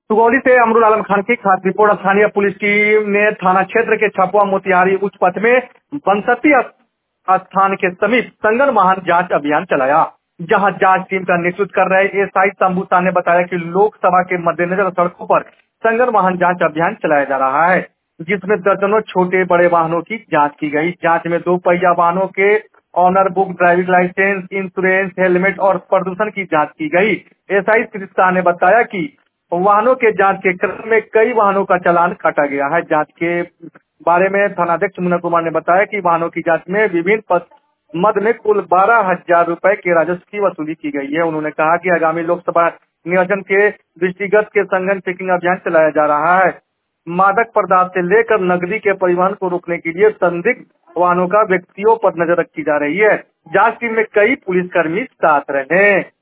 सुगौली से अमरुल आलम खान की खास रिपोर्ट। स्थानीय पुलिस टीम ने थाना क्षेत्र के छपवा मोतिहारी उच्च पथ में बनसती स्थान के समीप संगन वाहन जांच अभियान चलाया, जहां जांच टीम का नेतृत्व कर रहे एसआई शंभू शाह ने बताया कि लोकसभा के मद्देनजर सड़कों पर संगन वाहन जांच अभियान चलाया जा रहा है, जिसमें दर्जनों छोटे बड़े वाहनों की जांच की गई। जांच में 2 पहिया वाहनों के owner book, driving licence, insurance, helmet और प्रदूषण की जांच की गई। एसआई श्री शाह ने बताया कि वाहनों के जांच के क्रम में कई वाहनों का चालान काटा गया है। जांच के बारे में थानाध्यक्ष मुन्ना कुमार ने बताया कि वाहनों की जांच में विभिन्न मद में कुल 12,000 रुपए के राजस्व की वसूली की गई है। उन्होंने कहा कि आगामी लोकसभा निर्वाचन के दृष्टिगत के संगन चेकिंग अभियान चलाया जा रहा है। मादक पदार्थ से लेकर नकदी के परिवहन को रोकने के लिए संदिग्ध वाहनों का व्यक्तियों पर नजर रखी जा रही है। जांच टीम में कई पुलिसकर्मी साथ रहे।